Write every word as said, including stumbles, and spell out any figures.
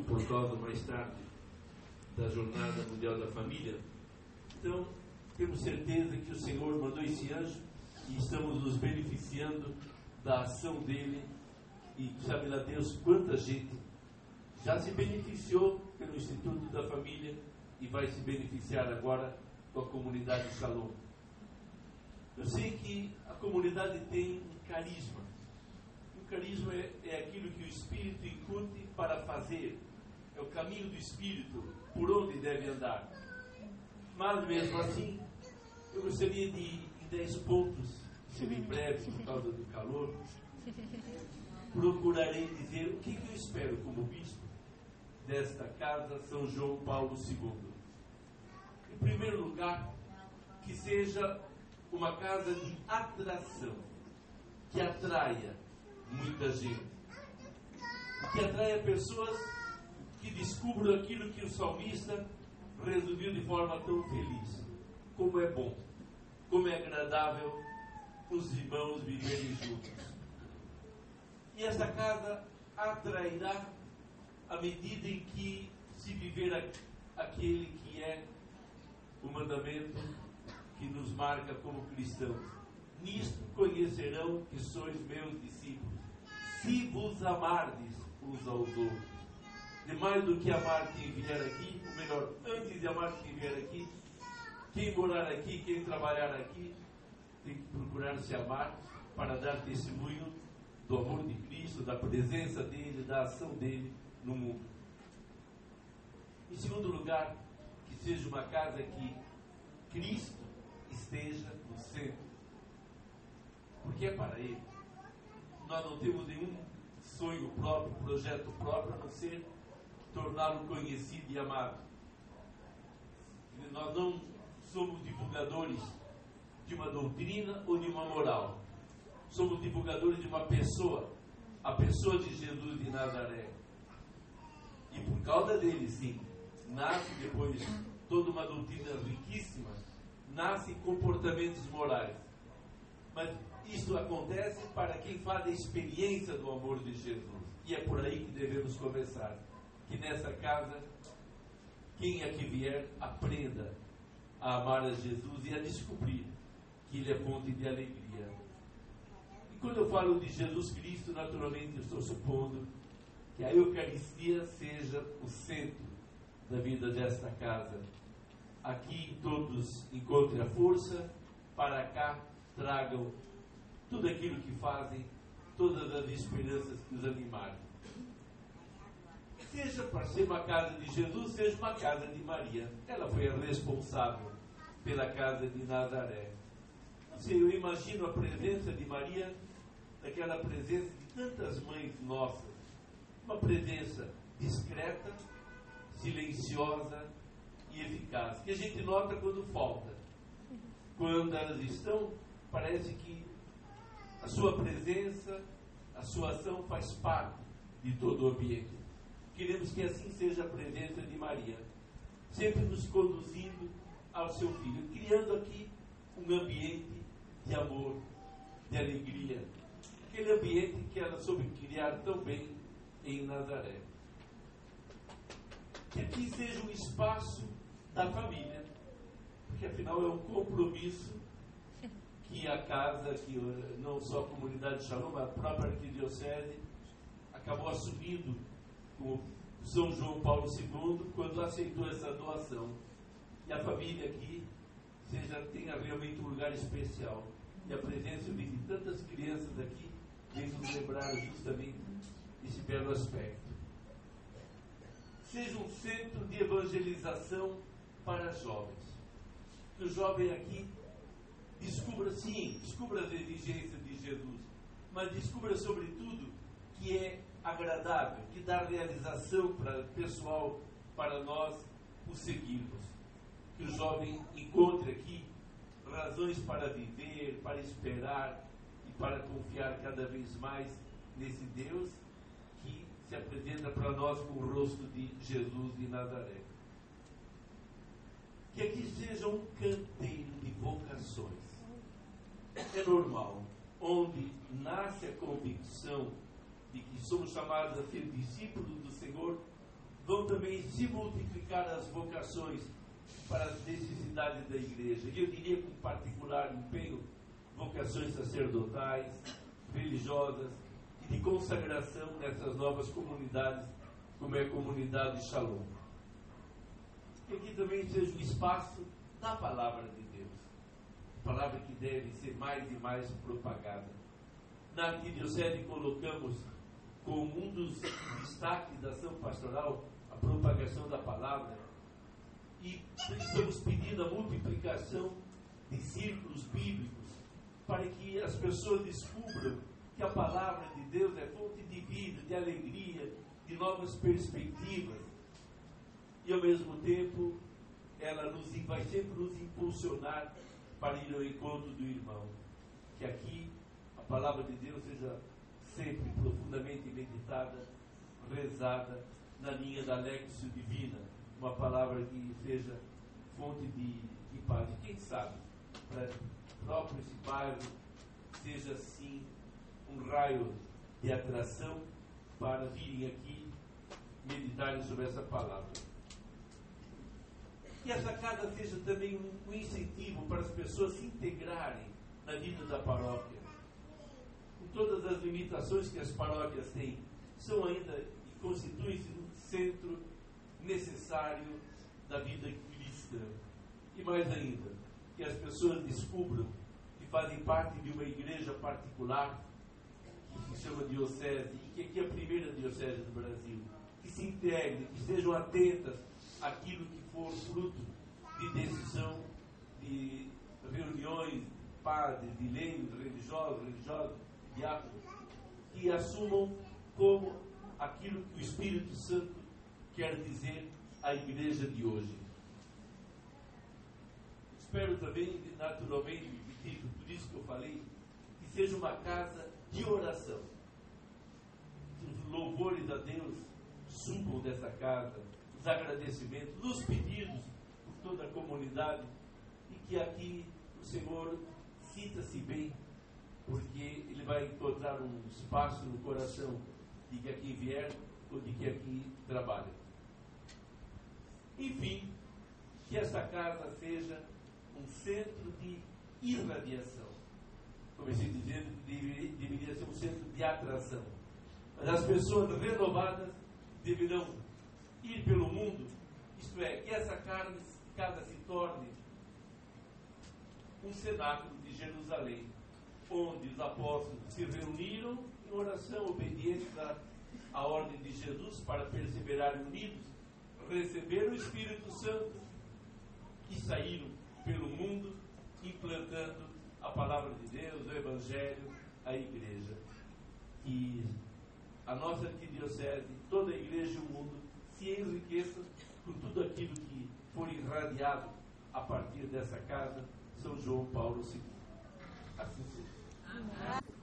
Brasil, por causa mais tarde da Jornada Mundial da Família. Então, temos certeza que o Senhor mandou esse anjo e estamos nos beneficiando da ação dele. E sabe lá Deus quanta gente já se beneficiou pelo Instituto da Família e vai se beneficiar agora com a comunidade Shalom. Eu sei que a comunidade tem um carisma. O carisma é, é aquilo que o Espírito incute para fazer. É o caminho do Espírito, por onde deve andar. Mas mesmo assim, eu gostaria de, em dez pontos, serem breves por causa do calor, procurarei dizer o que, que eu espero como bispo desta casa São João Paulo segundo. Em primeiro lugar, que seja uma casa de atração, que atraia muita gente, que atraia pessoas que descubram aquilo que o salmista resumiu de forma tão feliz. Como é bom, como é agradável os irmãos viverem juntos. E essa casa atrairá à medida em que se viver aquele que é o mandamento que nos marca como cristãos. Nisto conhecerão que sois meus discípulos, se vos amardes uns aos outros. De mais do que amar quem vier aqui, ou melhor, antes de amar quem vier aqui, quem morar aqui, quem trabalhar aqui, tem que procurar se amar para dar testemunho do amor de Cristo, da presença dele, da ação dele no mundo. Em segundo lugar, que seja uma casa que Cristo esteja no centro, porque é para Ele. Nós não temos nenhum sonho próprio, projeto próprio, a não ser torná-lo conhecido e amado. Nós não somos divulgadores de uma doutrina ou de uma moral. Somos divulgadores de uma pessoa, a pessoa de Jesus de Nazaré. E por causa dele, sim, nasce depois toda uma doutrina riquíssima, nascem comportamentos morais. Mas isso acontece para quem faz a experiência do amor de Jesus. E é por aí que devemos começar. Que nessa casa, quem aqui vier, aprenda a amar a Jesus e a descobrir que Ele é fonte de alegria. E quando eu falo de Jesus Cristo, naturalmente eu estou supondo que a Eucaristia seja o centro da vida desta casa. Aqui todos encontrem a força, para cá tragam tudo aquilo que fazem, todas as esperanças que os animaram. Seja para ser uma casa de Jesus, seja uma casa de Maria. Ela foi a responsável pela casa de Nazaré. Se eu imagino a presença de Maria, daquela presença de tantas mães nossas, uma presença discreta, silenciosa e eficaz, que a gente nota quando falta. Quando elas estão, parece que a sua presença, a sua ação faz parte de todo o ambiente. Queremos que assim seja a presença de Maria, sempre nos conduzindo ao seu Filho, criando aqui um ambiente de amor, de alegria, aquele ambiente que ela soube criar tão bem em Nazaré. Que aqui seja um espaço da família, porque afinal é um compromisso que a casa, que não só a comunidade Shalom, a própria arquidiocese acabou assumindo com São João Paulo segundo, quando aceitou essa doação. E a família aqui seja, tenha realmente um lugar especial. E a presença de tantas crianças aqui vem nos lembrar justamente esse belo aspecto. Seja um centro de evangelização para jovens. Que o jovem aqui descubra, sim, descubra as exigências de Jesus, mas descubra sobretudo que é agradável, que dá realização para pessoal, para nós o seguirmos. Que o jovem encontre aqui razões para viver, para esperar e para confiar cada vez mais nesse Deus que se apresenta para nós com o rosto de Jesus de Nazaré. Que aqui seja um canteiro de vocações. É normal, onde nasce a convicção de que somos chamados a ser discípulos do Senhor, vão também se multiplicar as vocações para as necessidades da igreja. E eu diria com particular empenho, vocações sacerdotais, religiosas e de consagração nessas novas comunidades, como é a comunidade Shalom. Que aqui também seja um espaço da palavra de Deus. Palavra que deve ser mais e mais propagada. Na arquidiocese colocamos como um dos destaques da ação pastoral a propagação da palavra e estamos pedindo a multiplicação de círculos bíblicos para que as pessoas descubram que a palavra de Deus é fonte de vida, de alegria, de novas perspectivas e ao mesmo tempo ela nos, vai sempre nos impulsionar para ir ao encontro do irmão. Que aqui a palavra de Deus seja sempre profundamente meditada, rezada na linha da Lexio Divina, uma palavra que seja fonte de, de paz. E quem sabe, para o próprio esse bairro, seja assim um raio de atração para virem aqui meditarem sobre essa palavra. Que essa casa seja também um, um incentivo para as pessoas se integrarem na vida da paróquia. Com todas as limitações que as paróquias têm, são ainda e constituem-se um centro necessário da vida cristã. E mais ainda, que as pessoas descubram que fazem parte de uma igreja particular, que se chama diocese, e que aqui é a primeira diocese do Brasil, que se integrem, que estejam atentas àquilo que for fruto de decisão, de reuniões, padres, de leigos, religiosos, religiosos, diáconos, que assumam como aquilo que o Espírito Santo quer dizer à igreja de hoje. Espero também, naturalmente, por isso que eu falei, que seja uma casa de oração. Que os louvores a Deus subam dessa casa, os agradecimentos, os pedidos por toda a comunidade, e que aqui o Senhor sinta-se bem, porque Ele vai encontrar um espaço no coração de que aqui vier ou de que aqui trabalha. Enfim, que essa casa seja um centro de irradiação. Comecei dizendo que deveria, deveria ser um centro de atração. Mas as pessoas renovadas deverão ir pelo mundo, isto é, que essa casa, casa se torne um cenáculo de Jerusalém, onde os apóstolos se reuniram em oração, obedientes à, à ordem de Jesus para perseverarem unidos, receberam o Espírito Santo e saíram pelo mundo implantando a palavra de Deus, o Evangelho, a igreja. E a nossa arquidiocese, toda a igreja e o mundo se enriqueçam com tudo aquilo que for irradiado a partir dessa casa, São João Paulo segundo. Assim seja. Amém.